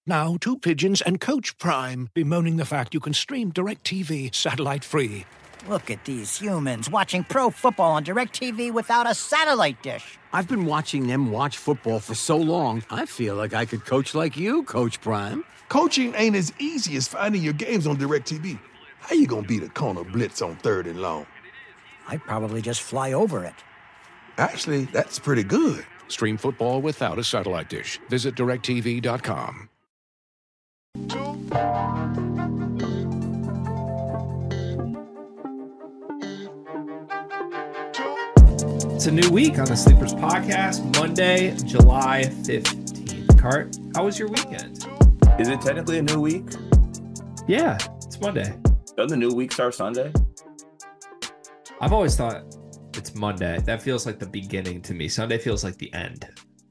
Now, two pigeons and Coach Prime bemoaning the fact you can stream DirecTV satellite-free. Look at these humans watching pro football on DirecTV without a satellite dish. I've been watching them watch football for so long, I feel like I could coach like you, Coach Prime. Coaching ain't as easy as finding your games on DirecTV. How you gonna beat a corner blitz on 3rd and long? I'd probably just fly over it. Actually, that's pretty good. Stream football without a satellite dish. Visit DirecTV.com. It's a new week on the Sleepers Podcast, Monday, July 15th. Cart, how was your weekend? Is it technically a new week? Yeah, it's Monday. Doesn't the new week start Sunday? I've always thought it's Monday. That feels like the beginning to me. Sunday feels like the end.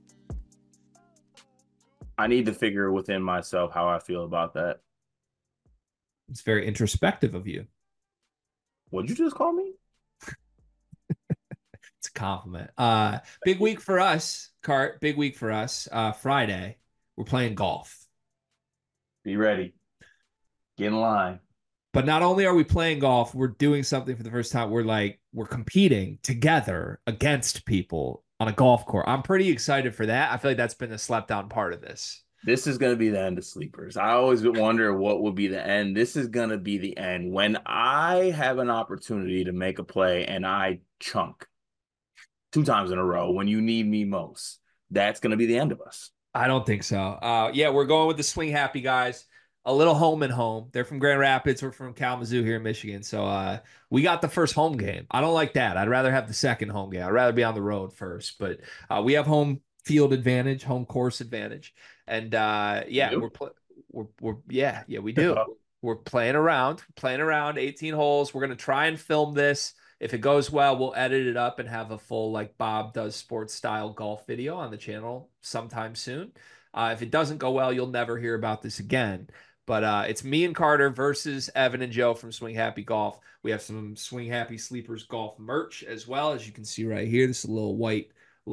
I need to figure within myself how I feel about that. It's very introspective of you. What'd you just call me? It's a compliment. Big week for us, Cart. Big week for us. Friday, we're playing golf. Be ready. Get in line. But not only are we playing golf, we're doing something for the first time. We're competing together against people on a golf course. I'm pretty excited for that. I feel like that's been the slept on part of this. This is going to be the end of Sleepers. I always wonder what will be the end. This is going to be the end. When I have an opportunity to make a play and I chunk 2 times in a row when you need me most, that's going to be the end of us. I don't think so. Yeah, we're going with the Swing Happy guys. A little home and home. They're from Grand Rapids. We're from Kalamazoo here in Michigan. So we got the first home game. I don't like that. I'd rather have the second home game. I'd rather be on the road first. But we have home field advantage, home course advantage. And yeah, we do. We're playing around 18 holes. We're going to try and film this. If it goes well, we'll edit it up and have a full, like Bob does, sports style golf video on the channel sometime soon. If it doesn't go well, you'll never hear about this again. But it's me and Carter versus Evan and Joe from Swing Happy Golf. We have some Swing Happy Sleepers golf merch as well, as you can see right here. This is a little white,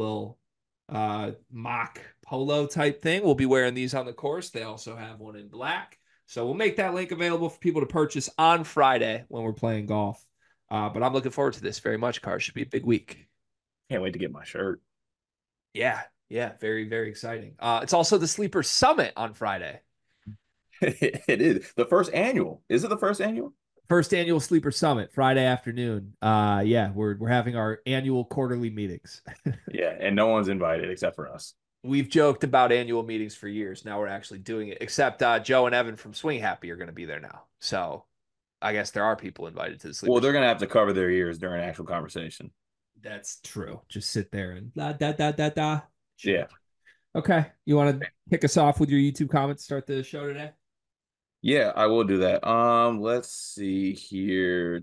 mock polo type thing. We'll be wearing these on the course. They also have one in black. So we'll make that link available for people to purchase on Friday when we're playing golf. But I'm looking forward to this very much, Car. Should be a big week. Can't wait to get my shirt. Yeah, very, very exciting. It's also the Sleeper Summit on Friday. It is. The first annual. Is it the first annual? First annual Sleeper Summit, Friday afternoon. Yeah, we're having our annual quarterly meetings. Yeah, and no one's invited except for us. We've joked about annual meetings for years. Now we're actually doing it, except Joe and Evan from Swing Happy are going to be there now. So I guess there are people invited to the Sleeper. Well, they're going to have to cover their ears during actual conversation. That's true. Just sit there and da. Yeah. Okay. You want to kick us off with your YouTube comments, start the show today? Yeah, I will do that. Let's see here.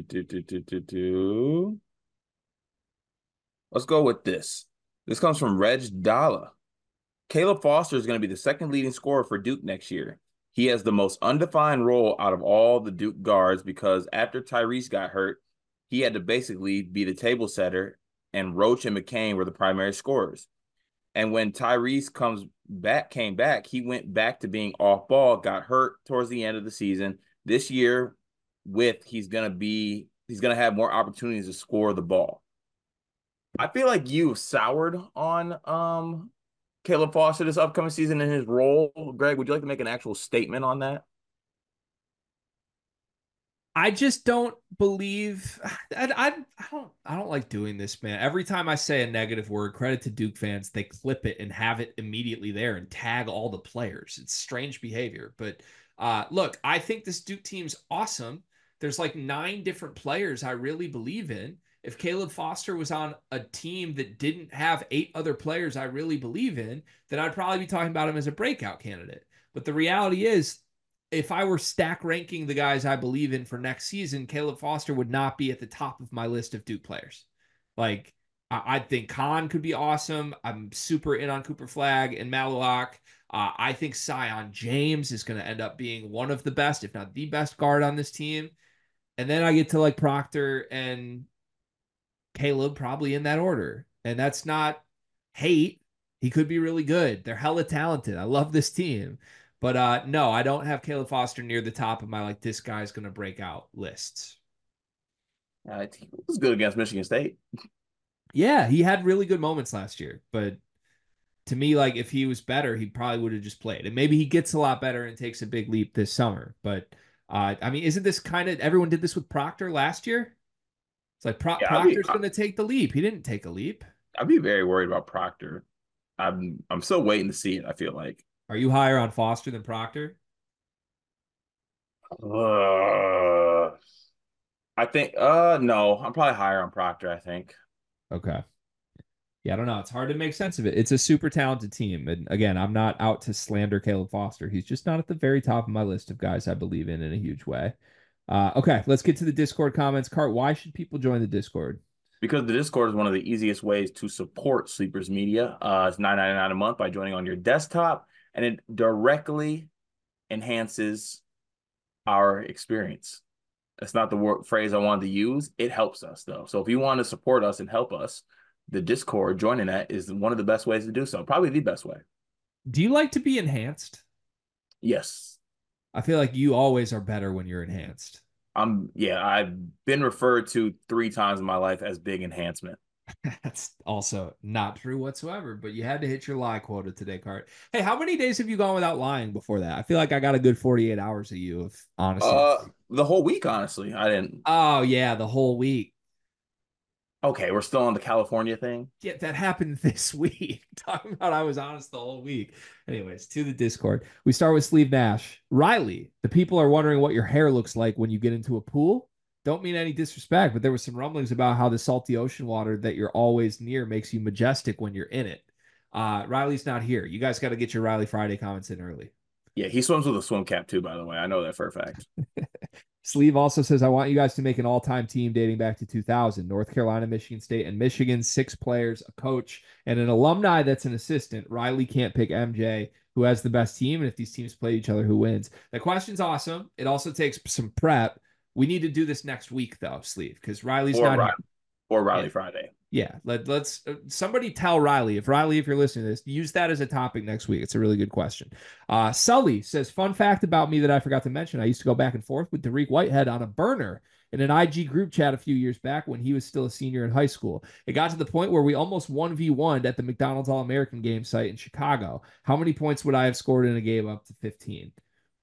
Let's go with this. This comes from Reg Dalla. Caleb Foster is going to be the second leading scorer for Duke next year. He has the most undefined role out of all the Duke guards because after Tyrese got hurt, he had to basically be the table setter, and Roach and McCain were the primary scorers. And when Tyrese came back, he went back to being off ball, got hurt towards the end of the season. This year, he's gonna have more opportunities to score the ball. I feel like you soured on Caleb Foster this upcoming season in his role. Greg, would you like to make an actual statement on that? I just don't believe I don't like doing this, man. Every time I say a negative word, credit to Duke fans, they clip it and have it immediately there and tag all the players. It's strange behavior. But look, I think this Duke team's awesome. There's like 9 different players I really believe in. If Caleb Foster was on a team that didn't have 8 other players I really believe in, then I'd probably be talking about him as a breakout candidate. But the reality is, if I were stack ranking the guys I believe in for next season, Caleb Foster would not be at the top of my list of Duke players. Like, I think Khan could be awesome. I'm super in on Cooper Flagg and Maluak. I think Sion James is going to end up being one of the best, if not the best guard on this team. And then I get to like Proctor and Caleb probably in that order. And that's not hate. He could be really good. They're hella talented. I love this team. But no, I don't have Caleb Foster near the top of my like this guy's gonna break out lists. He was good against Michigan State. Yeah, he had really good moments last year, but to me, like if he was better, he probably would have just played. And maybe he gets a lot better and takes a big leap this summer. But I mean, isn't this kind of everyone did this with Proctor last year? It's like Proctor's going to take the leap. He didn't take a leap. I'd be very worried about Proctor. I'm still waiting to see it. I feel like. Are you higher on Foster than Proctor? I think no, I'm probably higher on Proctor, I think. Okay. Yeah, I don't know. It's hard to make sense of it. It's a super talented team. And again, I'm not out to slander Caleb Foster. He's just not at the very top of my list of guys I believe in a huge way. Okay, let's get to the Discord comments. Cart, why should people join the Discord? Because the Discord is one of the easiest ways to support Sleepers Media. It's $9.99 a month by joining on your desktop, and it directly enhances our experience. That's not the phrase I wanted to use. It helps us, though. So if you want to support us and help us, the Discord, joining that is one of the best ways to do so. Probably the best way. Do you like to be enhanced? Yes. I feel like you always are better when you're enhanced. I've been referred to 3 times in my life as big enhancement. That's also not true whatsoever, but you had to hit your lie quota today, Cart. Hey, how many days have you gone without lying before that? I feel like I got a good 48 hours of you, if honestly. The whole week, honestly. I didn't. Oh, yeah, the whole week. Okay, we're still on the California thing. Yeah, that happened this week. Talking about I was honest the whole week. Anyways, to the Discord. We start with Sleeve Nash. Riley, the people are wondering what your hair looks like when you get into a pool. Don't mean any disrespect, but there was some rumblings about how the salty ocean water that you're always near makes you majestic when you're in it. Riley's not here. You guys got to get your Riley Friday comments in early. Yeah, he swims with a swim cap too, by the way. I know that for a fact. Sleeve also says, I want you guys to make an all-time team dating back to 2000. North Carolina, Michigan State, and Michigan, 6 players, a coach, and an alumni that's an assistant. Riley can't pick MJ, who has the best team, and if these teams play each other, who wins? The question's awesome. It also takes some prep. We need to do this next week, though, Sleeve, because Riley's not here. Or Riley Friday. Yeah, let's somebody tell Riley, if you're listening to this, use that as a topic next week. It's a really good question. Sully says, fun fact about me that I forgot to mention. I used to go back and forth with Dariq Whitehead on a burner in an IG group chat a few years back when he was still a senior in high school. It got to the point where we almost 1v1'd at the McDonald's All-American game site in Chicago. How many points would I have scored in a game up to 15?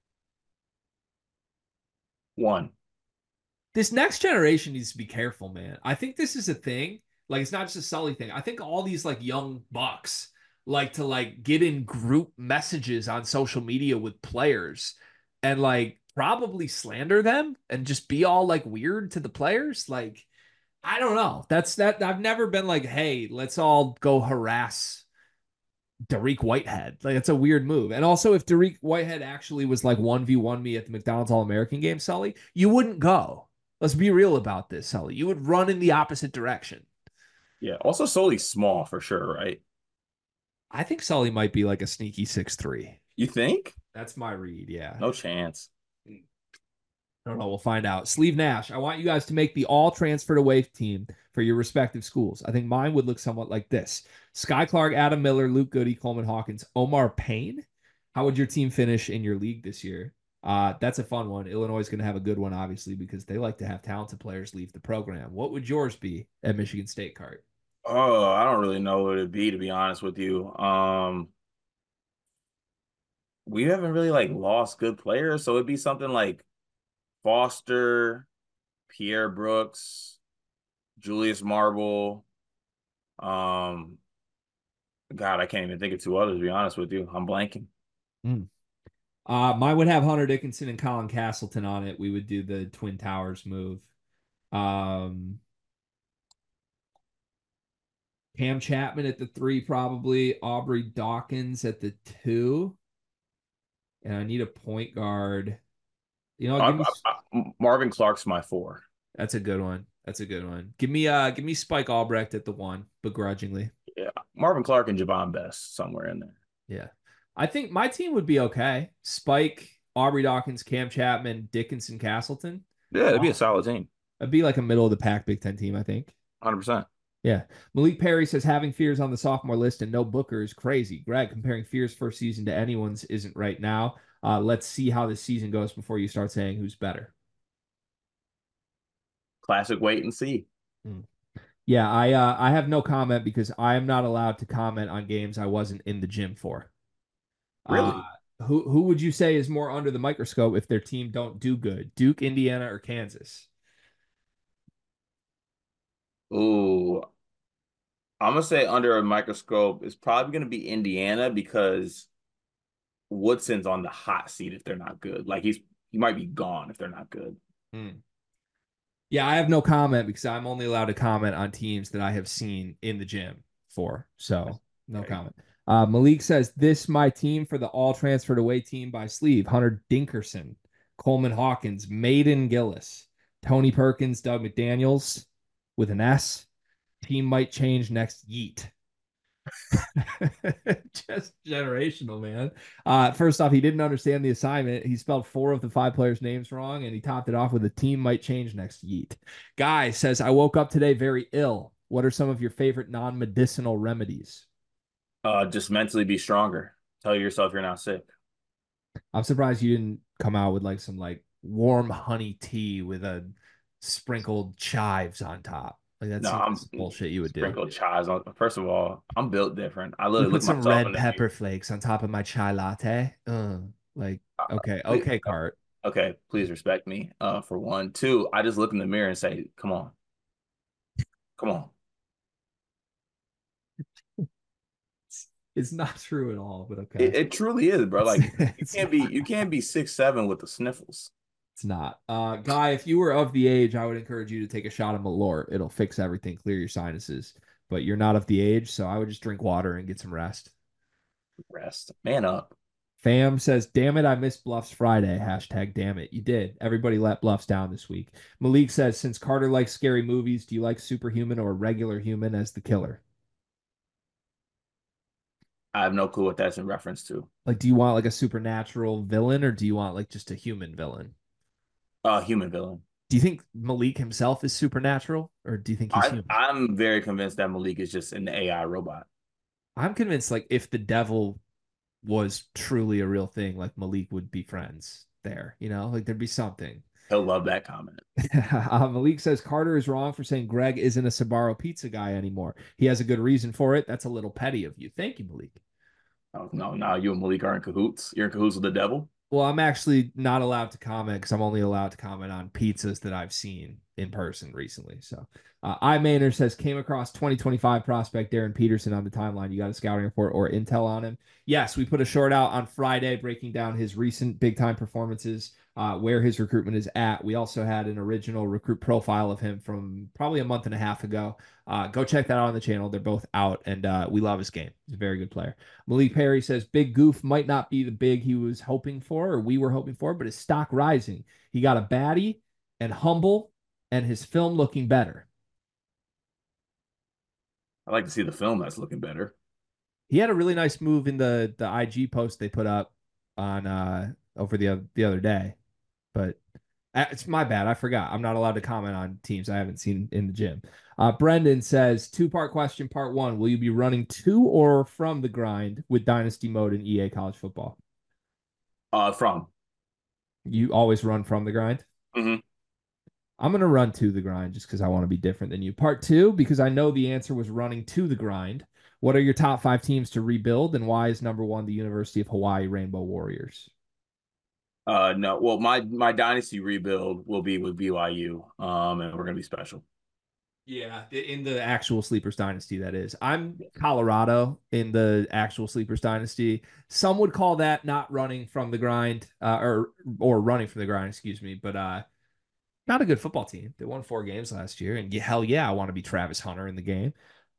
1. This next generation needs to be careful, man. I think this is a thing. Like, it's not just a Sully thing. I think all these like young bucks like to like get in group messages on social media with players and like probably slander them and just be all like weird to the players. Like, I don't know. That I've never been like, hey, let's all go harass Dariq Whitehead. Like, it's a weird move. And also, if Dariq Whitehead actually was like 1v1 me at the McDonald's All-American game, Sully, you wouldn't go. Let's be real about this, Sully. You would run in the opposite direction. Yeah. Also, Sully's small for sure, right? I think Sully might be like a sneaky 6'3". You think? That's my read, yeah. No chance. I don't know. We'll find out. Sleeve Nash, I want you guys to make the all transferred away team for your respective schools. I think mine would look somewhat like this. Sky Clark, Adam Miller, Luke Goody, Coleman Hawkins, Omar Payne. How would your team finish in your league this year? That's a fun one. Illinois is going to have a good one, obviously, because they like to have talented players leave the program. What would yours be at Michigan State, Cart? Oh, I don't really know what it'd be, to be honest with you. We haven't really like lost good players, so it'd be something like Foster, Pierre Brooks, Julius Marble. God, I can't even think of 2 others, to be honest with you. I'm blanking. Mine would have Hunter Dickinson and Colin Castleton on it. We would do the Twin Towers move. Cam Chapman at the 3, probably. Aubrey Dawkins at the 2. And I need a point guard. You know, Marvin Clark's my 4. That's a good one. Give me Spike Albrecht at the 1, begrudgingly. Yeah, Marvin Clark and Javon Best somewhere in there. Yeah, I think my team would be okay. Spike, Aubrey Dawkins, Cam Chapman, Dickinson, Castleton. Yeah, it'd be a solid team. It'd be like a middle of the pack Big Ten team, I think. 100%. Yeah. Malik Perry says having Fears on the sophomore list and no Booker is crazy. Greg, comparing Fears' first season to anyone's isn't right now. Let's see how this season goes before you start saying who's better. Classic wait and see. Yeah, I have no comment because I am not allowed to comment on games I wasn't in the gym for. Really? Who would you say is more under the microscope if their team don't do good? Duke, Indiana, or Kansas? Ooh, I'm gonna say under a microscope is probably gonna be Indiana because Woodson's on the hot seat if they're not good. Like he might be gone if they're not good. Yeah, I have no comment because I'm only allowed to comment on teams that I have seen in the gym for. So no comment. Malik says, this my team for the all transferred away team by sleeve. Hunter Dinkerson, Coleman Hawkins, Maiden Gillis, Tony Perkins, Doug McDaniels with an S. Team might change next yeet. Just generational, man. First off, he didn't understand the assignment. He spelled 4 of the 5 players' names wrong, and he topped it off with a team might change next yeet. Guy says, I woke up today very ill. What are some of your favorite non-medicinal remedies? Just mentally be stronger. Tell yourself you're not sick. I'm surprised you didn't come out with like some like warm honey tea with a sprinkled chives on top. Like that's bullshit you would do. Sprinkled chives on. First of all, I'm built different. I literally put some red pepper flakes on top of my chai latte. Okay, Cart. Okay, please respect me. For 1, 2, I just look in the mirror and say, "Come on, come on." It's not true at all, but okay. It truly is, bro. Like you can't be 6'7" with the sniffles. It's not. Guy, if you were of the age, I would encourage you to take a shot of Malort. It'll fix everything, clear your sinuses. But you're not of the age, so I would just drink water and get some rest. Rest. Man up. Fam says, damn it, I missed Bluffs Friday. Hashtag damn it. You did. Everybody let Bluffs down this week. Malik says, since Carter likes scary movies, do you like Superhuman or regular human as the killer? I have no clue what that's in reference to. Like, do you want like a supernatural villain or do you want like just a human villain? Human villain. Do you think Malik himself is supernatural or do you think he's human? I'm very convinced that Malik is just an AI robot. I'm convinced like if the devil was truly a real thing, like Malik would be friends there, you know, like there'd be something. He'll love that comment. Malik says Carter is wrong for saying Greg isn't a Sbarro pizza guy anymore. He has a good reason for it. That's a little petty of you. Thank you, Malik. Oh, no, you and Malik are in cahoots. You're in cahoots with the devil? Well, I'm actually not allowed to comment because I'm only allowed to comment on pizzas that I've seen in person recently. So Maynard says, came across 2025 prospect Darren Peterson on the timeline. You got a scouting report or intel on him? Yes, we put a short out on Friday breaking down his recent big-time performances, where his recruitment is at. We also had an original recruit profile of him from probably a month and a half ago. Go check that out on the channel. They're both out, and we love his game. He's a very good player. Malik Perry says, Big Goof might not be the big he was hoping for or we were hoping for, but his stock rising. He got a baddie and humble, and his film looking better. I like to see the film that's looking better. He had a really nice move in the IG post they put up on over the other day, but it's my bad. I forgot. I'm not allowed to comment on teams I haven't seen in the gym. Brendan says, 2-part question. Part 1, will you be running to or from the grind with Dynasty Mode in EA College Football? From. You always run from the grind? Mm-hmm. I'm going to run to the grind just because I want to be different than you. Part 2, because I know the answer was running to the grind. What are your top 5 teams to rebuild, and why is number 1 the University of Hawaii Rainbow Warriors? No. Well, my dynasty rebuild will be with BYU, and we're going to be special. Yeah, in the actual Sleepers Dynasty, that is. I'm Colorado in the actual Sleepers Dynasty. Some would call that not running from the grind, or running from the grind, excuse me, but not a good football team. They won 4 games last year, and hell yeah, I want to be Travis Hunter in the game.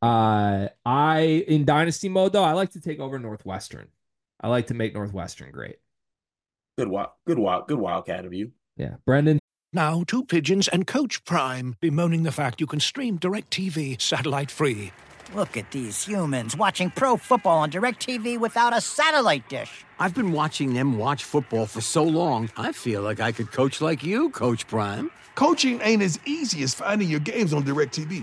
In Dynasty mode, though, I like to take over Northwestern. I like to make Northwestern great. Good wildcat of you. Yeah, Brendan. Now, 2 Pigeons and Coach Prime bemoaning the fact you can stream DirecTV satellite-free. Look at these humans watching pro football on DirecTV without a satellite dish. I've been watching them watch football for so long, I feel like I could coach like you, Coach Prime. Coaching ain't as easy as finding your games on DirecTV.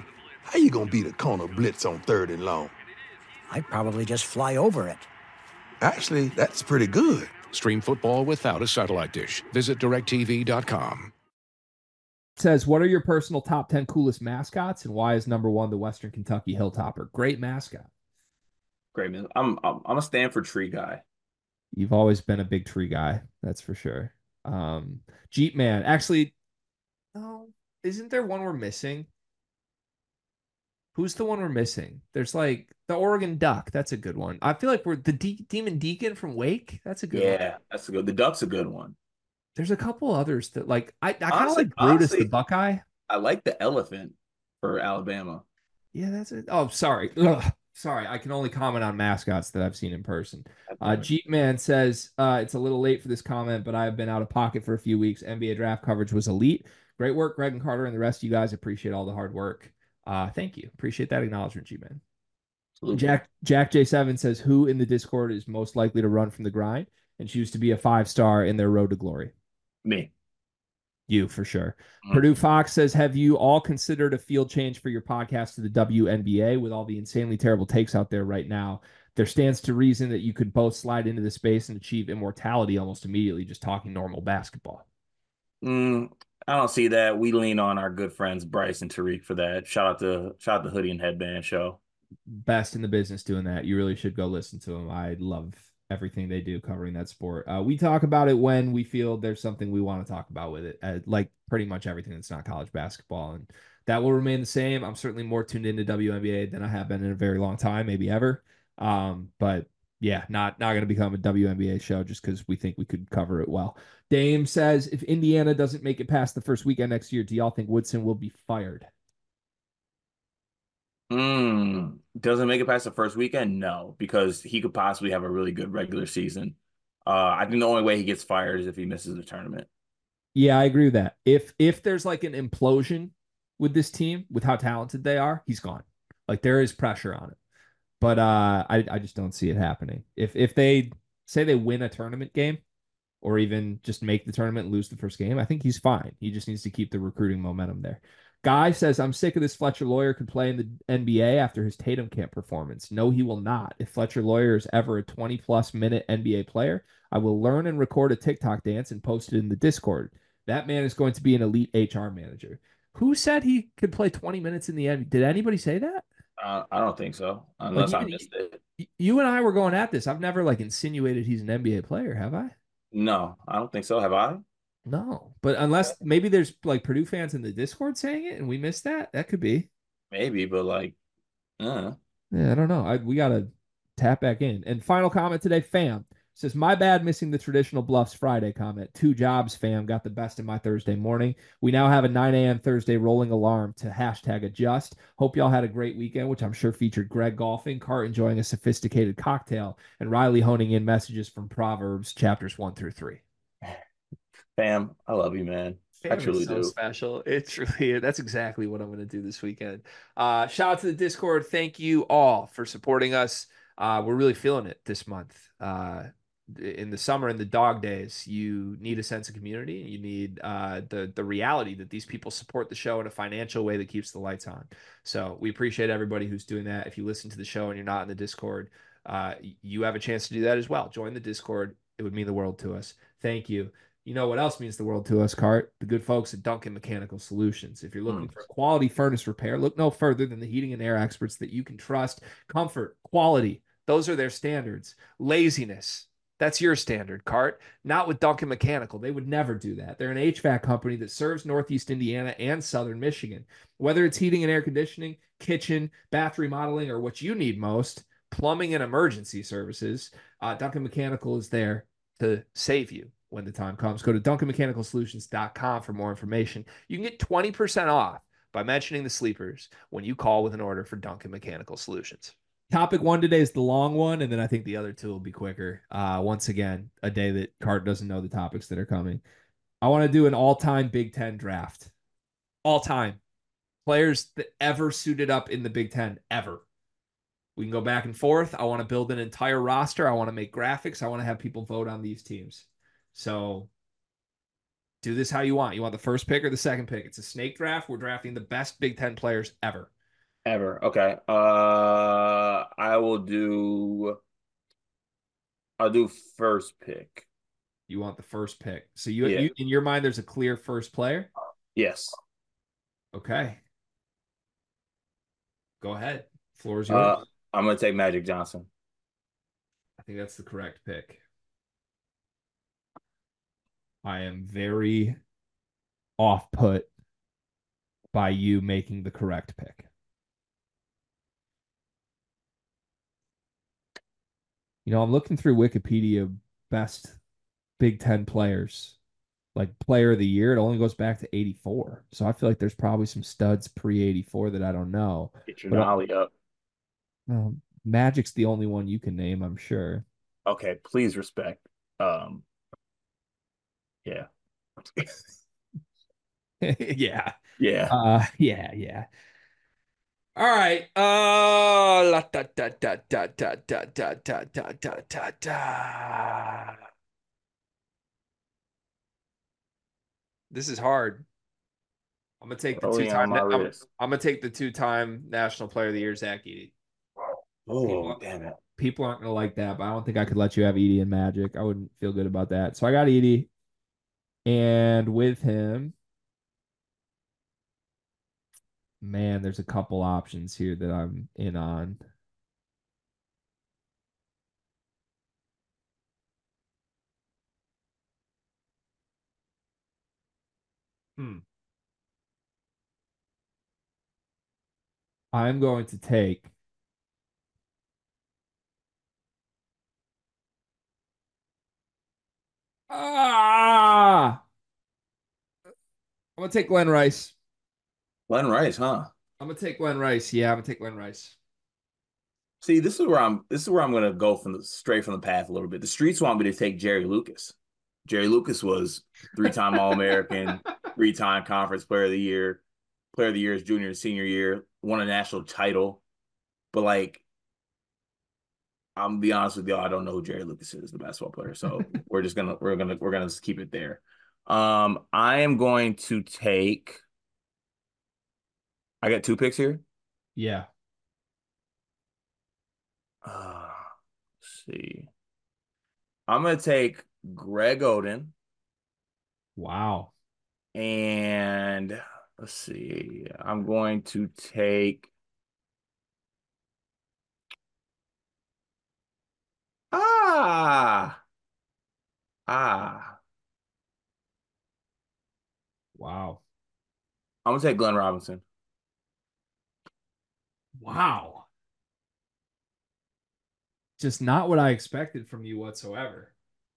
How you gonna beat a corner blitz on 3rd and long? I'd probably just fly over it. Actually, that's pretty good. Stream football without a satellite dish. Visit DirecTV.com. Says, what are your personal top 10 coolest mascots, and why is number 1 the Western Kentucky Hilltopper? Great mascot. Great, man. I'm a Stanford tree guy. You've always been a big tree guy, that's for sure. Jeep Man. Actually, no, isn't there one we're missing? Who's the one we're missing? There's like the Oregon Duck. That's a good one. I feel like we're the Demon Deacon from Wake. That's a good one. Yeah, that's a good. The Duck's a good one. There's a couple others that like I kind of Honestly- like Brutus honestly- the Buckeye. I like the elephant for Alabama. Yeah, that's it. Oh, sorry. Ugh. Sorry, I can only comment on mascots that I've seen in person. Jeep Man says, it's a little late for this comment, but I've been out of pocket for a few weeks. NBA draft coverage was elite. Great work, Greg and Carter, and the rest of you guys. Appreciate all the hard work. Thank you. Appreciate that acknowledgement, Jeep Man. Absolutely. Jack J7 says, who in the Discord is most likely to run from the grind and choose to be a 5-star in their road to glory? Me. You, for sure. Purdue Fox says, have you all considered a field change for your podcast to the WNBA with all the insanely terrible takes out there right now? There stands to reason that you could both slide into the space and achieve immortality almost immediately just talking normal basketball. I don't see that. We lean on our good friends Bryce and Tariq for that. Shout out to Hoodie and Headband show. Best in the business doing that. You really should go listen to them. I love everything they do covering that sport. We talk about it when we feel there's something we want to talk about with it, like pretty much everything that's not college basketball, and that will remain the same. I'm certainly more tuned into WNBA than I have been in a very long time, maybe ever. But yeah, not going to become a WNBA show just because we think we could cover it well. Dame says, if Indiana doesn't make it past the first weekend next year, do y'all think Woodson will be fired? Doesn't make it past the first weekend? No, because he could possibly have a really good regular season. I think the only way he gets fired is if he misses the tournament. Yeah, I agree with that. If there's like an implosion with this team, with how talented they are, he's gone. Like there is pressure on it. But I just don't see it happening. If they say they win a tournament game or even just make the tournament and lose the first game, I think he's fine. He just needs to keep the recruiting momentum there. Guy says, I'm sick of this Fletcher Lawyer could play in the NBA after his Tatum camp performance. No, he will not. If Fletcher Lawyer is ever a 20-plus minute NBA player, I will learn and record a TikTok dance and post it in the Discord. That man is going to be an elite HR manager. Who said he could play 20 minutes in the NBA? Did anybody say that? I don't think so, unless I missed it. You and I were going at this. I've never like insinuated he's an NBA player, have I? No, I don't think so. Have I? No, but unless maybe there's like Purdue fans in the Discord saying it and we missed that. That could be. Maybe, but like, yeah, I don't know. We got to tap back in. And final comment today, fam says, my bad missing the traditional Bluffs Friday comment. 2 jobs, fam. Got the best of my Thursday morning. We now have a 9 a.m. Thursday rolling alarm to #adjust. Hope y'all had a great weekend, which I'm sure featured Greg golfing, Cart enjoying a sophisticated cocktail, and Riley honing in messages from Proverbs chapters 1 through 3. Fam, I love you, man. I truly do. Special. It truly is. That's exactly what I'm going to do this weekend. Shout out to the Discord. Thank you all for supporting us. We're really feeling it this month. In the summer, in the dog days, you need a sense of community. You need the reality that these people support the show in a financial way that keeps the lights on. So we appreciate everybody who's doing that. If you listen to the show and you're not in the Discord, you have a chance to do that as well. Join the Discord. It would mean the world to us. Thank you. You know what else means the world to us, Cart? The good folks at Duncan Mechanical Solutions. If you're looking for quality furnace repair, look no further than the heating and air experts that you can trust. Comfort, quality, those are their standards. Laziness, that's your standard, Cart. Not with Duncan Mechanical. They would never do that. They're an HVAC company that serves Northeast Indiana and Southern Michigan. Whether it's heating and air conditioning, kitchen, bath remodeling, or what you need most, plumbing and emergency services, Duncan Mechanical is there to save you when the time comes. Go to DuncanMechanicalSolutions.com for more information. You can get 20% off by mentioning the Sleepers when you call with an order for Duncan Mechanical Solutions. Topic 1 today is the long one, and then I think the other 2 will be quicker. Once again, a day that Cart doesn't know the topics that are coming. I want to do an all-time Big Ten draft. All-time. Players that ever suited up in the Big Ten, ever. We can go back and forth. I want to build an entire roster. I want to make graphics. I want to have people vote on these teams. So do this how you want. You want the first pick or the second pick? It's a snake draft. We're drafting the best Big Ten players ever. Ever. Okay. I'll do first pick. You want the first pick. So Yeah. you in your mind, there's a clear first player? Yes. Okay. Go ahead. Floor is yours. Uh, I'm gonna take Magic Johnson. I think that's the correct pick. I am very off put by you making the correct pick. I'm looking through Wikipedia best Big Ten players, like player of the year. It only goes back to 84. So I feel like there's probably some studs pre 84 that I don't know. Get your But nollie up. Magic's the only one you can name, I'm sure. Okay, please respect. Yeah. Yeah. Yeah. Yeah. All right. La, da, da, da, da, da, da, da, da, da, da, da, da. This is hard. I'm gonna take the Rolling on two-time. my I'm wrist. gonna take the two-time National Player of the Year, Zach Edey. Oh, damn it. People aren't gonna like that, but I don't think I could let you have Edey and Magic. I wouldn't feel good about that. So I got Edey, and with him, man, there's a couple options here that I'm in on. I'm going to take I'm gonna take Glenn Rice. Glenn Rice, huh? I'm gonna take Glenn Rice. Yeah, I'm gonna take Glenn Rice. See, this is where I'm gonna go straight from the path a little bit. The streets want me to take Jerry Lucas. Jerry Lucas was three-time All-American, three-time Conference Player of the Year his junior and senior year, won a national title. But like, I'm gonna be honest with y'all, I don't know who Jerry Lucas is, the basketball player. So we're gonna just keep it there. I am going to take. I got two picks here. Yeah. Let's see. I'm gonna take Greg Oden Wow. and let's see. I'm going to take ah ah. Wow. I'm gonna take Glenn Robinson. Wow. Just not what I expected from you whatsoever.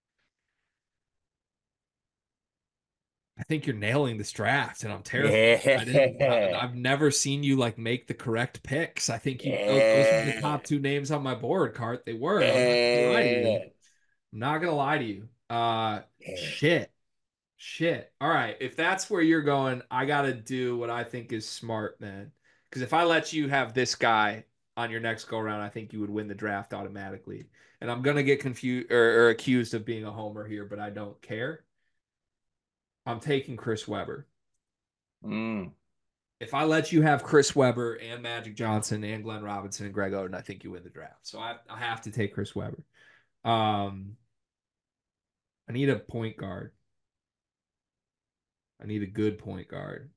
I think you're nailing this draft, and I'm terrified. Yeah. I've never seen you like make the correct picks. I think those were the Yeah. top two names on my board, Cart. They were. Yeah. I'm not gonna lie to you. Yeah. Shit. All right. If that's where you're going, I gotta do what I think is smart, man. Because if I let you have this guy on your next go round, I think you would win the draft automatically. And I'm gonna get confused or accused of being a homer here, but I don't care. I'm taking Chris Webber. Mm. If I let you have Chris Webber and Magic Johnson and Glenn Robinson and Greg Oden, I think you win the draft. So I have to take Chris Webber. I need a point guard. I need a good point guard.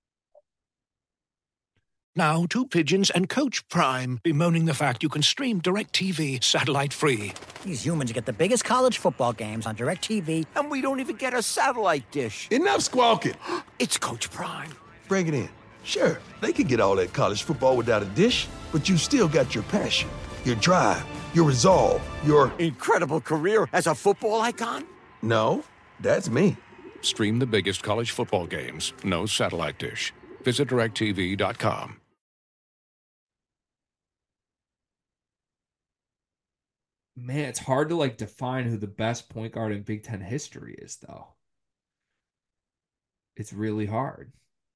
Now, two pigeons and Coach Prime bemoaning the fact you can stream DirecTV satellite-free. These humans get the biggest college football games on DirecTV. And we don't even get a satellite dish. Enough squawking. It's Coach Prime. Bring it in. Sure, they could get all that college football without a dish, but you still got your passion, your drive, your resolve, your... Incredible career as a football icon? No, that's me. Stream the biggest college football games, no satellite dish. Visit DirecTV.com. Man, it's hard to like define who the best point guard in Big Ten history is, though. It's really hard.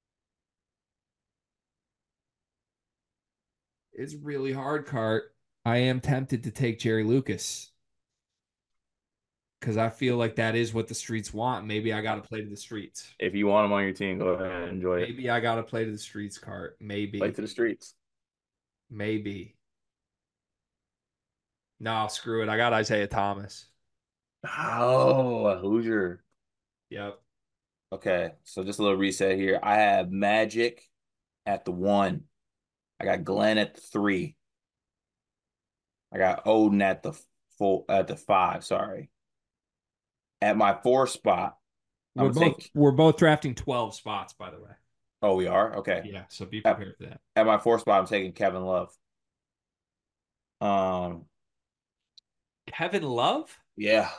It's really hard, Cart. I am tempted to take Jerry Lucas because I feel like that is what the streets want. Maybe I got to play to the streets. If you want him on your team, go ahead and enjoy it. Maybe I got to play to the streets, Cart. Maybe. Play to the streets. Maybe. No, screw it. I got Isaiah Thomas. Oh, a Hoosier. Yep. Okay, so just a little reset here. I have Magic at the 1. I got Glenn at the 3. I got Odin at the 5. Sorry. At my 4 spot, I'm We're gonna both take. we're both drafting 12 spots, by the way. Oh, we are? Okay. Yeah, so be At, prepared for that. at my 4 spot, I'm taking Kevin Love. Kevin Love? Yeah.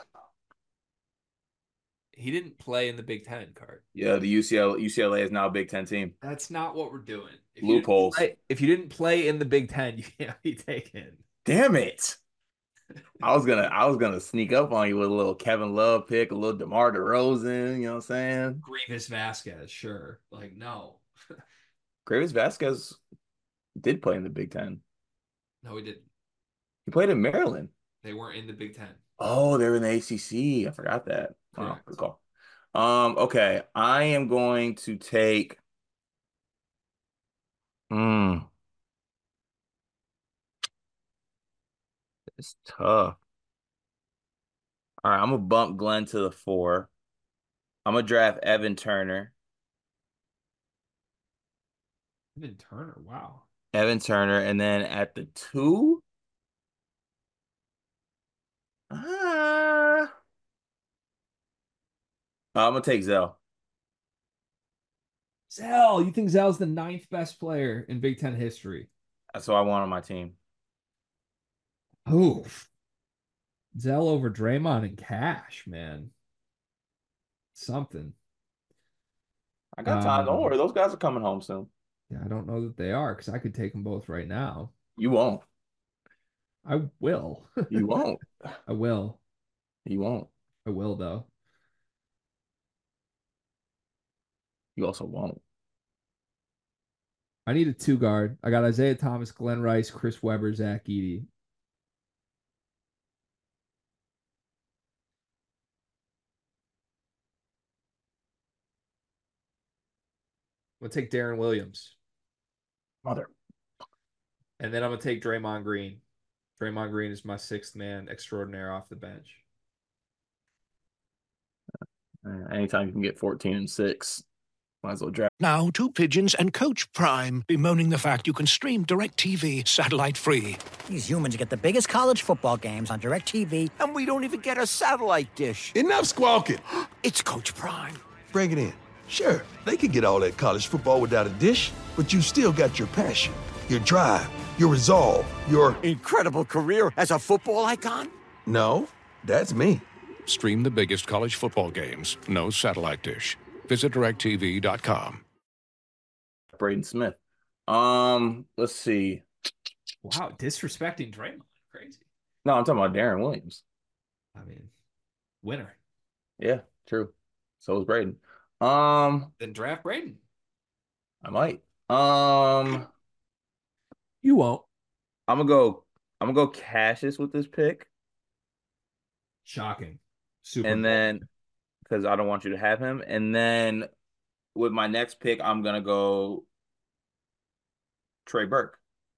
He didn't play in the Big Ten card. Yeah, the UCLA is now a Big Ten team. That's not what we're doing. Loopholes. If you didn't play in the Big Ten, you can't be taken. Damn it. I was gonna sneak up on you with a little Kevin Love pick, a little DeMar DeRozan, you know what I'm saying? Grievous Vasquez, sure. Like, no. Gravis Vasquez did play in the Big Ten. No, he didn't. He played in Maryland. They weren't in the Big Ten. Oh, they were in the ACC. I forgot that. Wow, Correct. good call. Okay. I am going to take. It's tough. All right, I'm gonna bump Glenn to the 4. I'm gonna draft Evan Turner. Evan Turner, wow. And then at the 2, I'm gonna take Zell. Zell, you think Zell's the 9th best player in Big Ten history? That's what I want on my team. Oof. Zell over Draymond and Cash, man. Something. I got time. Don't worry, those guys are coming home soon. Yeah, I don't know that they are because I could take them both right now. You won't. I will. You won't. I will. You won't. I will, though. You also won't. I need a 2 guard. I got Isaiah Thomas, Glenn Rice, Chris Webber, Zach Edey. I'm going to take Darren Williams. Mother. And then I'm going to take Draymond Green. Draymond Green is my 6th man extraordinaire off the bench. Anytime you can get 14 and 6, might as well draft. Now, 2 pigeons and Coach Prime bemoaning the fact you can stream DirecTV satellite-free. These humans get the biggest college football games on DirecTV. And we don't even get a satellite dish. Enough squawking. It's Coach Prime. Bring it in. Sure, they can get all that college football without a dish, but you still got your passion, your drive, your resolve, your Incredible career as a football icon? No, that's me. Stream the biggest college football games, no satellite dish. Visit DirecTV.com. Braden Smith. Let's see. Wow, disrespecting Draymond. Crazy. No, I'm talking about Darren Williams. I mean, winner. Yeah, true. So is Braden. Then draft Braden. I might. You won't. I'm gonna go Cassius with this pick. Shocking. Super. And then because I don't want you to have him. And then with my next pick, I'm gonna go Trey Burke.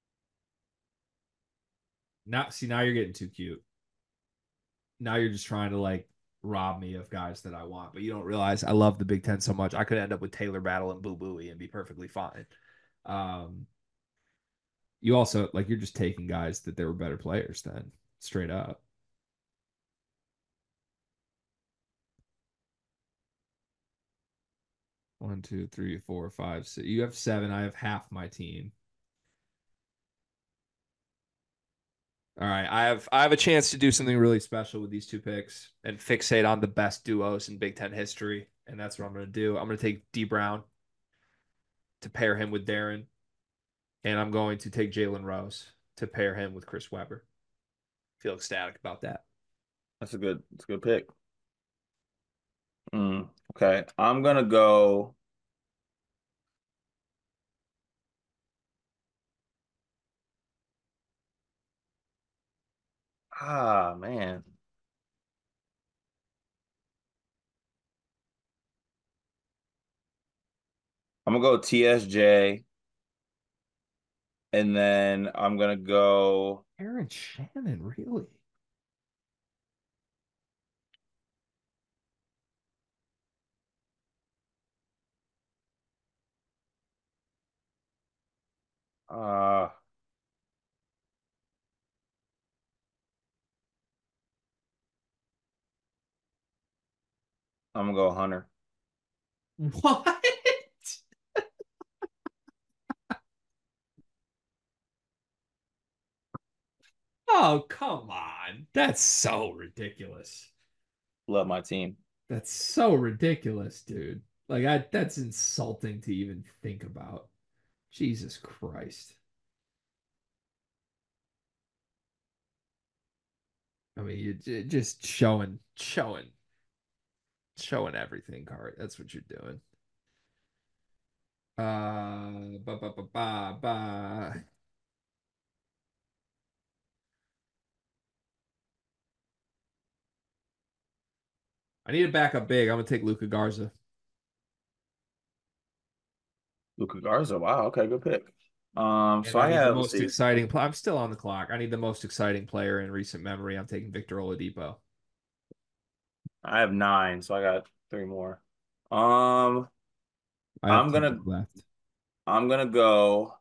Now you're getting too cute. Now you're just trying to like rob me of guys that I want, but you don't realize I love the Big Ten so much. I could end up with Taylor Battle and Boo Booey and be perfectly fine. You also like you're just taking guys that they were better players than straight up. One, two, three, four, five, six. You have 7. I have half my team. All right, I have a chance to do something really special with these 2 picks and fixate on the best duos in Big Ten history, and that's what I'm going to do. I'm going to take D Brown to pair him with Darren, and I'm going to take Jalen Rose to pair him with Chris Webber. Feel ecstatic about that. That's a good pick. Okay, I'm gonna go. Man. I'm gonna go TSJ. And then I'm gonna go. Aaron Shannon, really? Uh, I'm gonna go Hunter. What? Oh, come on. That's so ridiculous. Love my team. That's so ridiculous, dude. That's insulting to even think about. Jesus Christ. I mean, you just showing everything, Cart. That's what you're doing. Ba ba ba ba ba. I need a backup big. I'm gonna take Luca Garza. Luka Garza. Wow. Okay, good pick. And So I I need the have. Let's most see. exciting. I'm still on the clock. I need the most exciting player in recent memory. I'm taking Victor Oladipo. I have 9, so I got 3 more. Um, I have I'm two gonna left. I'm gonna go.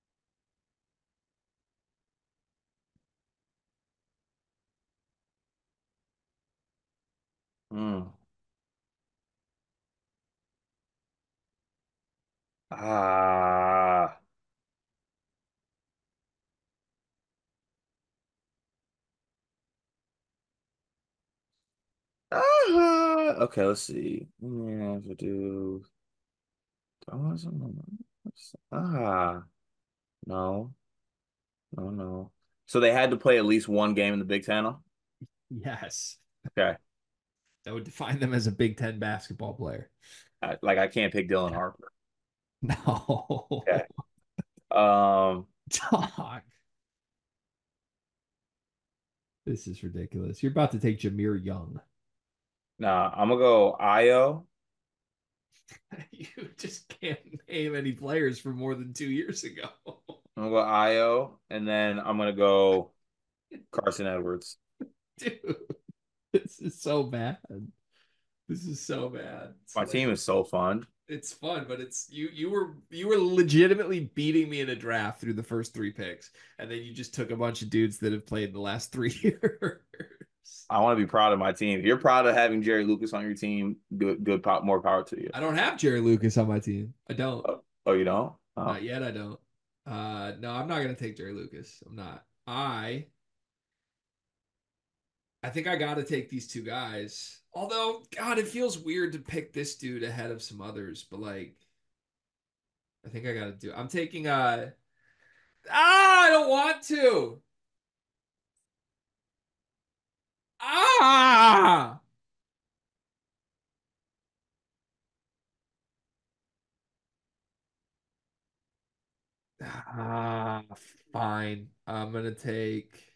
Hmm. Ah. Okay, let's see. Yeah, to do. Ah. No. No. No. So they had to play at least one game in the Big Ten. Yes, Okay. that would define them as a Big Ten basketball player. I can't pick Dylan Harper. No, Okay. Um. dog. This is ridiculous. You're about to take Jameer Young. Nah. I'm gonna go Io. You just can't name any players from more than 2 years ago. I'm gonna go Io, and then I'm gonna go Carson Edwards. Dude, this is so bad. This is so bad. My team is so fun. It's fun, but it's you were legitimately beating me in a draft through the first 3 picks, and then you just took a bunch of dudes that have played the last 3 years. I want to be proud of my team. If you're proud of having Jerry Lucas on your team, good pop, more power to you. I don't have Jerry Lucas on my team. I don't. Oh, you don't? Oh. Not yet, I don't. No, I'm not gonna take Jerry Lucas. I'm not. I think I got to take these 2 guys. Although, God, it feels weird to pick this dude ahead of some others, but I think I got to do. I'm taking I don't want to. Ah! Ah, fine. I'm gonna take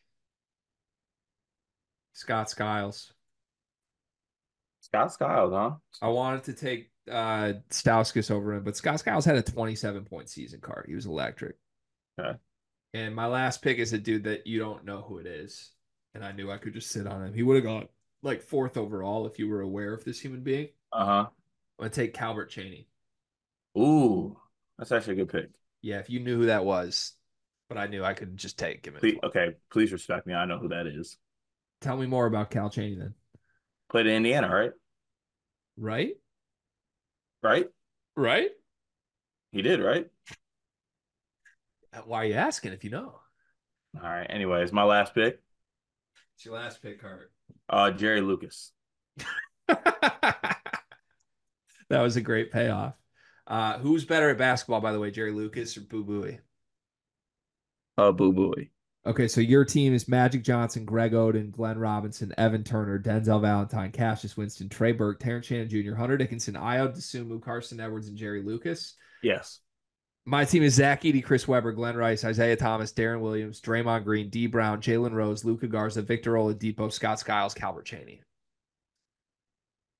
Scott Skiles. Scott Skiles, huh? I wanted to take Stauskas over him, but Scott Skiles had a 27-point season card. He was electric. Okay. And my last pick is a dude that you don't know who it is. And I knew I could just sit on him. He would have gone like 4th overall if you were aware of this human being. Uh-huh. I'm gonna take Calvert Cheney. Ooh, that's actually a good pick. Yeah, if you knew who that was, but I knew I could just take him. Okay, please respect me. I know who that is. Tell me more about Cal Cheney then. Played in Indiana, right? Right? Right? Right? He did, right? Why are you asking if you know? All right. Anyways, my last pick. It's your last pick, Cart. Jerry Lucas. That was a great payoff. Who's better at basketball, by the way, Jerry Lucas or Boo Buie? Boo Buie. Okay, so your team is Magic Johnson, Greg Oden, Glenn Robinson, Evan Turner, Denzel Valentine, Cassius Winston, Trey Burke, Terrence Shannon Jr., Hunter Dickinson, Ayo Dosunmu, Carson Edwards, and Jerry Lucas. Yes. My team is Zach Edey, Chris Webber, Glenn Rice, Isaiah Thomas, Darren Williams, Draymond Green, D. Brown, Jalen Rose, Luca Garza, Victor Oladipo, Scott Skiles, Calvert Cheney.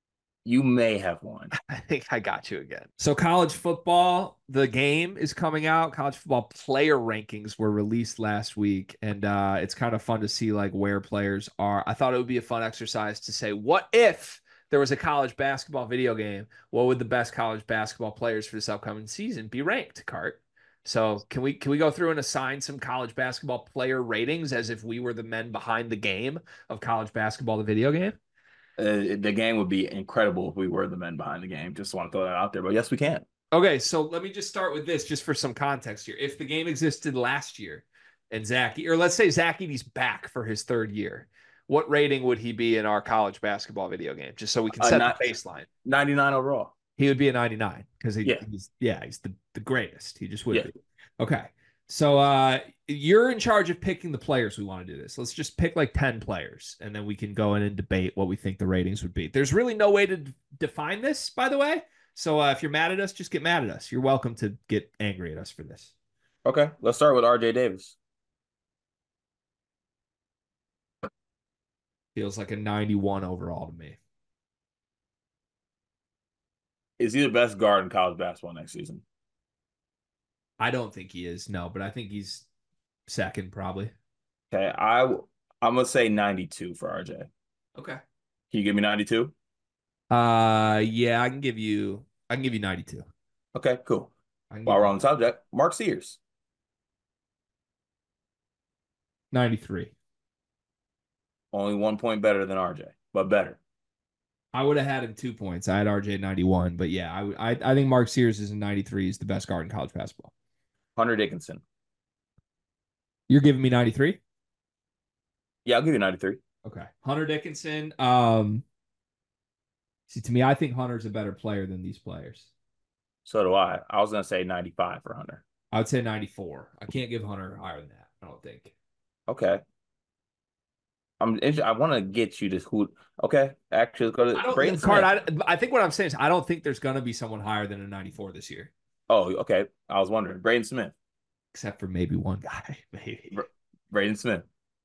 You may have won. I think I got you again. So college football, the game is coming out. College football player rankings were released last week, and it's kind of fun to see like where players are. I thought it would be a fun exercise to say, what if there was a college basketball video game? What would the best college basketball players for this upcoming season be ranked, Cart? So can we go through and assign some college basketball player ratings as if we were the men behind the game of college basketball, the video game? The game would be incredible if we were the men behind the game. Just want to throw that out there. But yes, we can. Okay, so let me just start with this, just for some context here. If the game existed last year and Zach, or let's say Zach Edey's back for his third year, what rating would he be in our college basketball video game? Just so we can set the baseline. 99 overall. He would be a 99 because he's the greatest. He just would be. Okay. So you're in charge of picking the players we want to do this. Let's just pick like 10 players, and then we can go in and debate what we think the ratings would be. There's really no way to define this, by the way. So if you're mad at us, just get mad at us. You're welcome to get angry at us for this. Okay, let's start with RJ Davis. Feels like a 91 overall to me. Is he the best guard in college basketball next season? I don't think he is, no, but I think he's second probably. Okay, I'm gonna say 92 for RJ. Okay. Can you give me 92? Yeah, I can give you 92. Okay, cool. While we're on the subject, Mark Sears. 93. Only 1 point better than RJ, but better. I would have had him 2 points. I had RJ 91, but yeah, I think Mark Sears is in 93. He's the best guard in college basketball. Hunter Dickinson. You're giving me 93? Yeah, I'll give you 93. Okay. Hunter Dickinson. See, to me, I think Hunter's a better player than these players. So do I. I was going to say 95 for Hunter. I would say 94. I can't give Hunter higher than that, I don't think. Okay. I want to get you to who. Okay. Actually, let's go to Braden Smith. I think what I'm saying is I don't think there's going to be someone higher than a 94 this year. Oh, okay. I was wondering. Braden Smith. Except for maybe one guy. Maybe. Braden Smith.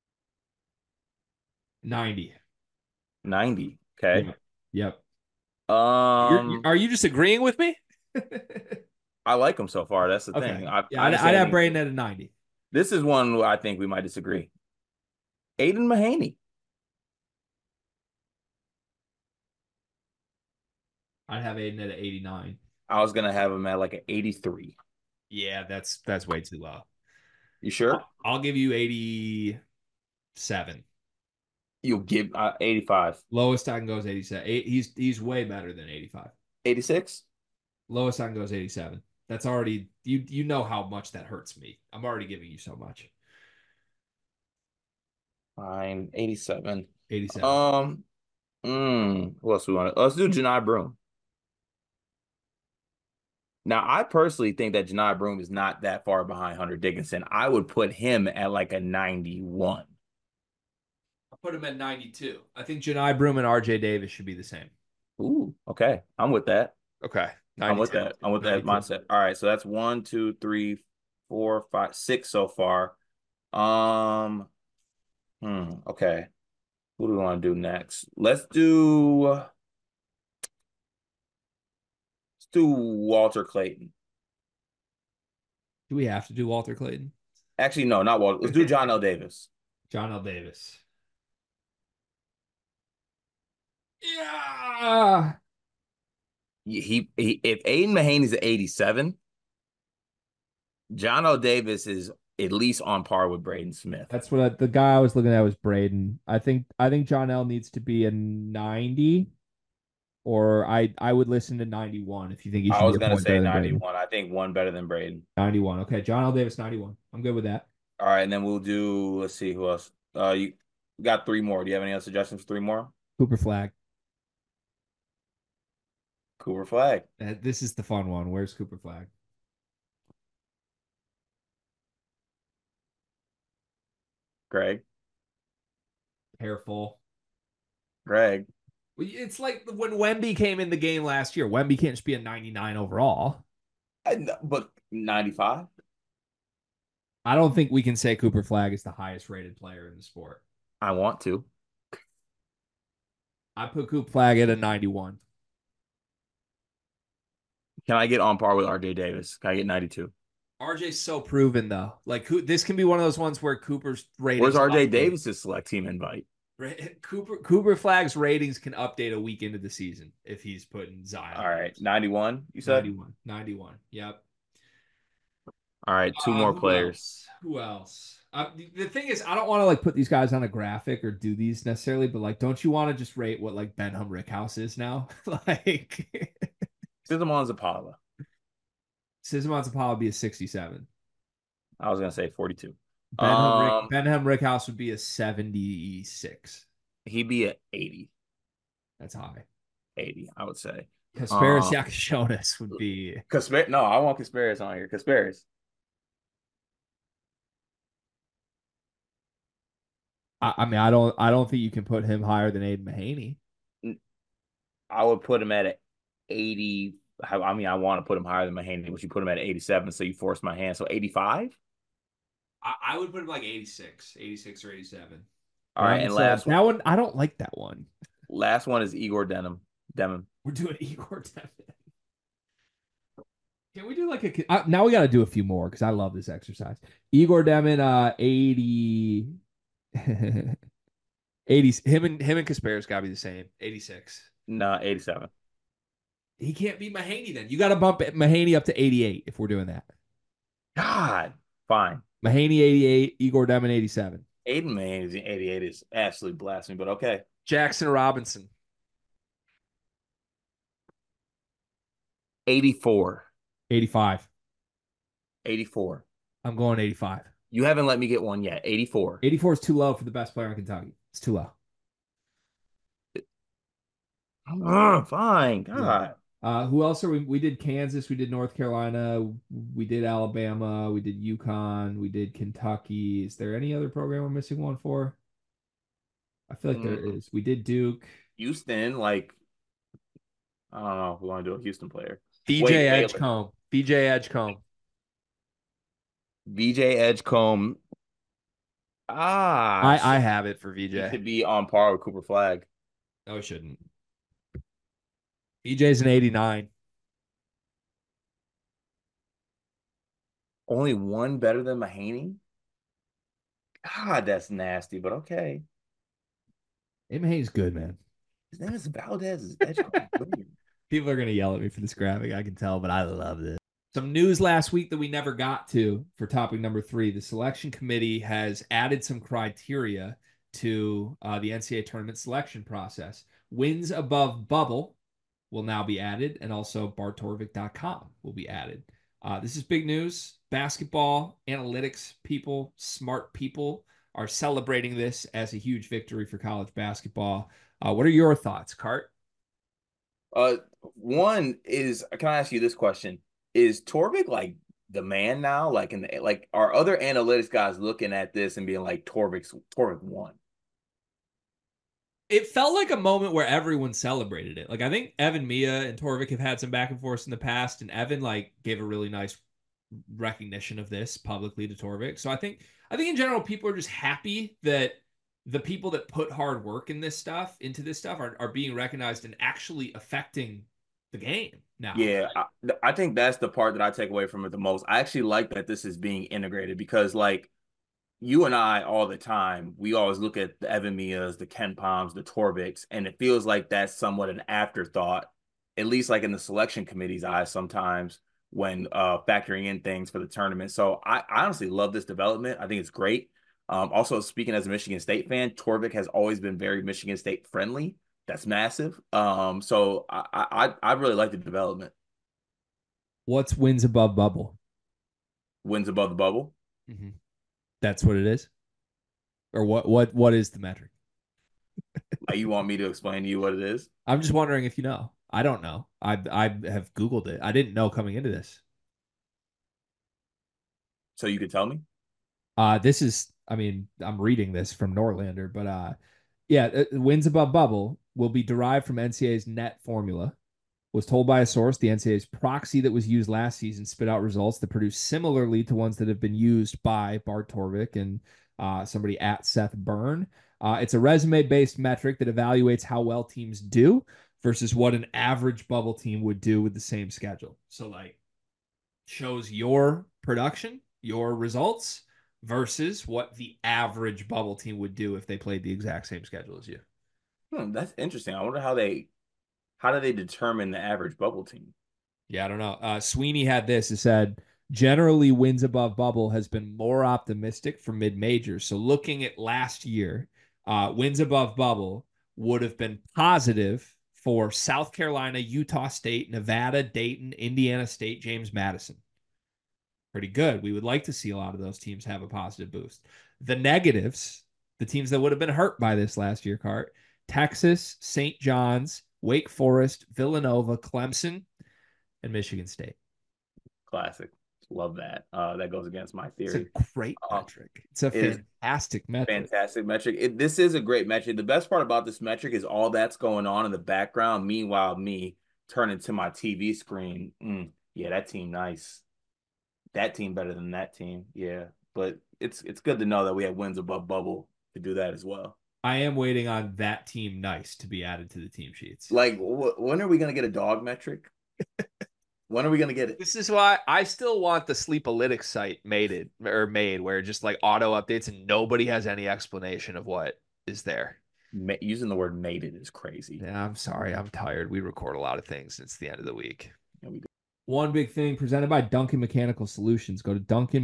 90. 90. Okay. Yep. Are you just agreeing with me? I like him so far. That's the thing. I'd have Braden at a 90. This is one where I think we might disagree. Aiden Mahaney. I'd have Aiden at an 89. I was gonna have him at like an 83. Yeah, that's way too low. You sure? I'll give you 87. You'll give 85. Lowest I can go is 87. He's way better than 85. 86? Lowest I can go is 87. That's already you know how much that hurts me. I'm already giving you so much. Fine, 87. 87. Who else we want? Let's do Janai Broome. Now, I personally think that Janai Broome is not that far behind Hunter Dickinson. I would put him at like a 91. I'll put him at 92. I think Janai Broome and RJ Davis should be the same. Ooh, okay. I'm with that. Okay. 92. I'm with that. I'm with that mindset. All right, so that's 1, 2, 3, 4, 5, 6 so far. Okay. Who do we want to do next? Let's do Walter Clayton. Do we have to do Walter Clayton? Actually, no, not Walter. Let's do John L. Davis. John L. Davis. Yeah. He if Aiden Mahaney's at 87, John L. Davis is at least on par with Braden Smith. That's what the guy I was looking at was Braden. I think John L needs to be a 90, or I would listen to 91 if you think he should. I was gonna say 91. I think one better than Braden. 91. Okay, John L. Davis 91. I'm good with that. All right, and then we'll do. Let's see who else. You got 3 more. Do you have any other suggestions for 3 more? Cooper Flagg. Cooper Flagg. This is the fun one. Where's Cooper Flagg? Greg. Careful. Greg. It's like when Wemby came in the game last year. Wemby can't just be a 99 overall. But 95? I don't think we can say Cooper Flagg is the highest rated player in the sport. I want to. I put Cooper Flagg at a 91. Can I get on par with RJ Davis? Can I get 92? RJ's so proven though. Like this can be one of those ones where Cooper's ratings. Where's RJ Davis's select team invite? Cooper Flag's ratings can update a week into the season if he's putting Zion. All right, 91. You said 91. Yep. All right, two more players. Who else? The thing is, I don't want to like put these guys on a graphic or do these necessarily, but like, don't you want to just rate what like Benham Rickhouse is now? Like Sizaman Zapala. Sizaman Zapala would be a 67. I was gonna say 42. Benham Rickhouse would be a 76. He'd be at 80. That's high. 80, I would say. Kasparis Yakashonis would be. No, I want Kasparis on here. Kasparis. I mean, I don't think you can put him higher than Aiden Mahaney. I would put him at 80. I mean, I want to put him higher than Mahaney, but you put him at 87, so you force my hand. So 85? I would put him like 86 or 87. All right, and last that one, I don't like that one. Last one is Igor Demon. We're doing Igor Demon. Can we do like now we got to do a few more because I love this exercise. Igor Demon, 80. 80. Him and Kasparis got to be the same. 86. No, 87. He can't be Mahaney then. You got to bump Mahaney up to 88 if we're doing that. God, fine. Mahaney 88, Igor Demon 87. Aiden Mahaney 88 is absolutely blasphemy, but okay. Jackson Robinson 84. 85. 84. I'm going 85. You haven't let me get one yet. 84. 84 is too low for the best player in Kentucky. It's too low. Fine. God. Who else are we did Kansas, we did North Carolina, we did Alabama, we did UConn, we did Kentucky. Is there any other program we're missing one for? I feel like there is. We did Duke. Houston, like, I don't know if we want to do a Houston player. VJ Edgecombe. VJ Edgecombe. VJ Edgecombe. I have it for VJ. He should be on par with Cooper Flag. No, it shouldn't. VJ's an 89. Only one better than Mahaney? God, that's nasty, but okay. Mahaney's good, man. His name is Valdez Edgecombe. People are going to yell at me for this graphic, I can tell, but I love this. Some news last week that we never got to for topic number 3. The selection committee has added some criteria to the NCAA tournament selection process. Wins above bubble will now be added, and also bartorvik.com will be added. This is big news. Basketball analytics people, smart people are celebrating this as a huge victory for college basketball. What are your thoughts, Cart? One is, can I ask you this question? Is Torvik like the man now? Like, are other analytics guys looking at this and being like, Torvik won? It felt like a moment where everyone celebrated it. Like, I think Evan Mia and Torvik have had some back and forth in the past, and Evan like gave a really nice recognition of this publicly to Torvik. So I think in general, people are just happy that the people that put hard work into this stuff are being recognized and actually affecting the game now. Yeah, I think that's the part that I take away from it the most. I actually like that this is being integrated because, like, you and I all the time, we always look at the Evan Mias, the Ken Palms, the Torviks, and it feels like that's somewhat an afterthought, at least like in the selection committee's eyes sometimes when factoring in things for the tournament. So I honestly love this development. I think it's great. Also, speaking as a Michigan State fan, Torvik has always been very Michigan State friendly. That's massive. So I really like the development. What's wins above bubble? Wins above the bubble? Mm-hmm. That's what it is? Or what is the metric? You want me to explain to you what it is? I'm just wondering if you know. I don't know. I have Googled it. I didn't know coming into this. So you could tell me? This is, I mean, I'm reading this from Norlander, but wins above bubble will be derived from NCAA's net formula. Was told by a source the NCAA's proxy that was used last season spit out results that produce similarly to ones that have been used by Bart Torvik and somebody at Seth Byrne. It's a resume-based metric that evaluates how well teams do. versus what an average bubble team would do with the same schedule. So like shows your production, your results versus what the average bubble team would do if they played the exact same schedule as you. That's interesting. I wonder how do they determine the average bubble team? Yeah, I don't know. Sweeney had this. It said, generally wins above bubble has been more optimistic for mid-majors. So looking at last year, wins above bubble would have been positive for South Carolina, Utah State, Nevada, Dayton, Indiana State, James Madison. Pretty good. We would like to see a lot of those teams have a positive boost. The negatives, the teams that would have been hurt by this last year, Cart, Texas, St. John's, Wake Forest, Villanova, Clemson, and Michigan State. Classic. Love that. That goes against my theory. It's a great metric. It's a fantastic metric. Fantastic metric. This is a great metric. The best part about this metric is all that's going on in the background. Meanwhile, me turning to my TV screen. Yeah, that team nice. That team better than that team. Yeah, but it's good to know that we have wins above bubble to do that as well. I am waiting on that team nice to be added to the team sheets. Like, when are we going to get a dog metric? When are we going to get it? This is why I still want the Sleepalytics site made where it just like auto updates and nobody has any explanation of what is there. Using the word mated is crazy. Yeah, I'm sorry. I'm tired. We record a lot of things. It's the end of the week. One big thing presented by Duncan Mechanical Solutions. Go to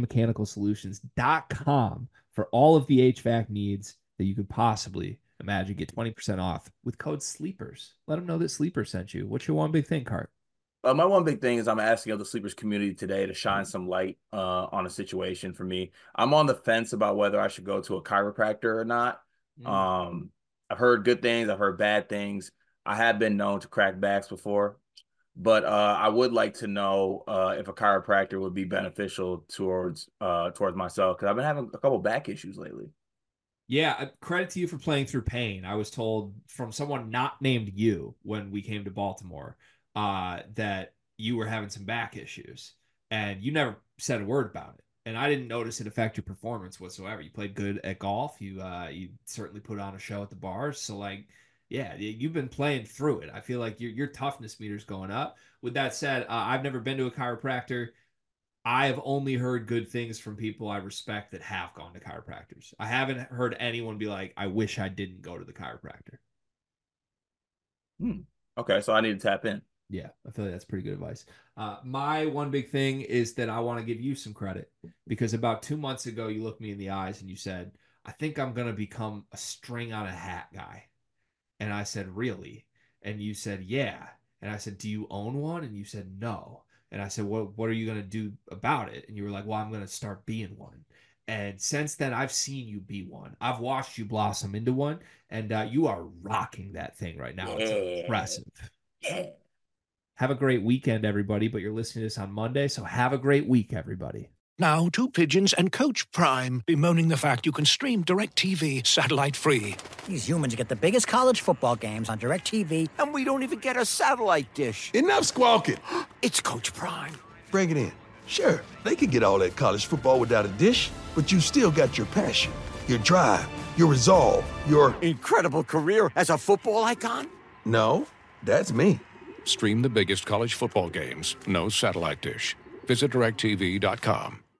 DuncanMechanicalSolutions.com for all of the HVAC needs that you could possibly imagine. Get 20% off with code SLEEPERS. Let them know that Sleeper sent you. What's your one big thing, Cart? My one big thing is I'm asking of the Sleepers community today to shine some light on a situation for me. I'm on the fence about whether I should go to a chiropractor or not. I've heard good things. I've heard bad things. I have been known to crack backs before, but I would like to know if a chiropractor would be beneficial towards myself, because I've been having a couple back issues lately. Yeah, credit to you for playing through pain. I was told from someone not named you when we came to Baltimore that you were having some back issues, and you never said a word about it. And I didn't notice it affect your performance whatsoever. You played good at golf. You certainly put on a show at the bars. So like, yeah, you've been playing through it. I feel like your toughness meter's going up. With that said, I've never been to a chiropractor. I have only heard good things from people I respect that have gone to chiropractors. I haven't heard anyone be like, I wish I didn't go to the chiropractor. Okay, so I need to tap in. Yeah, I feel like that's pretty good advice. My one big thing is that I want to give you some credit, because about 2 months ago, you looked me in the eyes and you said, I think I'm going to become a string on a hat guy. And I said, really? And you said, yeah. And I said, do you own one? And you said, no. And I said, what are you going to do about it? And you were like, well, I'm going to start being one. And since then, I've seen you be one. I've watched you blossom into one. And you are rocking that thing right now. Yeah. It's impressive. Yeah. Have a great weekend, everybody. But you're listening to this on Monday, so have a great week, everybody. Now, two pigeons and Coach Prime bemoaning the fact you can stream DirecTV satellite-free. These humans get the biggest college football games on DirecTV. And we don't even get a satellite dish. Enough squawking. It's Coach Prime. Bring it in. Sure, they can get all that college football without a dish, but you still got your passion, your drive, your resolve, your Incredible career as a football icon? No, that's me. Stream the biggest college football games, no satellite dish. Visit DirecTV.com.